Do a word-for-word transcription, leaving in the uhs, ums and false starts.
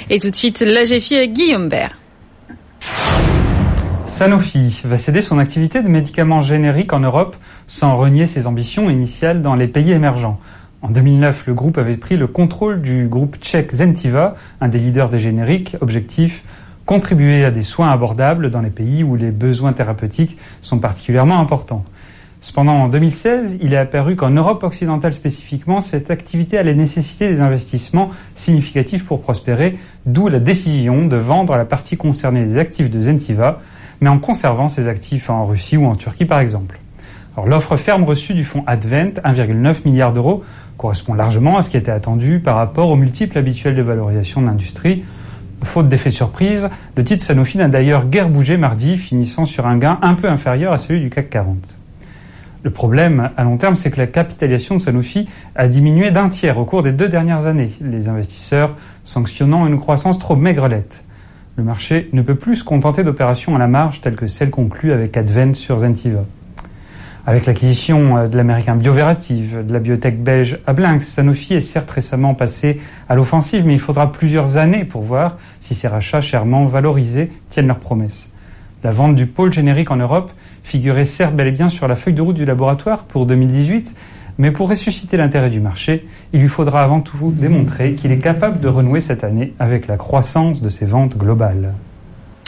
Et tout de suite, l'A G F I avec Guillaume Bert. Sanofi va céder son activité de médicaments génériques en Europe sans renier ses ambitions initiales dans les pays émergents. En deux mille neuf, le groupe avait pris le contrôle du groupe tchèque Zentiva, un des leaders des génériques. Objectif, contribuer à des soins abordables dans les pays où les besoins thérapeutiques sont particulièrement importants. Cependant, en deux mille seize, il est apparu qu'en Europe occidentale spécifiquement, cette activité allait nécessiter des investissements significatifs pour prospérer, d'où la décision de vendre la partie concernée des actifs de Zentiva, mais en conservant ses actifs en Russie ou en Turquie par exemple. Alors, l'offre ferme reçue du fonds Advent, un virgule neuf milliard d'euros, correspond largement à ce qui était attendu par rapport aux multiples habituels de valorisation de l'industrie. Faute d'effet de surprise, le titre Sanofi n'a d'ailleurs guère bougé mardi, finissant sur un gain un peu inférieur à celui du C A C quarante. Le problème à long terme, c'est que la capitalisation de Sanofi a diminué d'un tiers au cours des deux dernières années, les investisseurs sanctionnant une croissance trop maigrelette. Le marché ne peut plus se contenter d'opérations à la marge telles que celles conclues avec Advent sur Zentiva. Avec l'acquisition de l'américain Bioverativ, de la biotech belge Ablinx, Sanofi est certes récemment passé à l'offensive, mais il faudra plusieurs années pour voir si ces rachats chèrement valorisés tiennent leurs promesses. La vente du pôle générique en Europe figurait certes bel et bien sur la feuille de route du laboratoire pour deux mille dix-huit, mais pour ressusciter l'intérêt du marché, il lui faudra avant tout démontrer qu'il est capable de renouer cette année avec la croissance de ses ventes globales.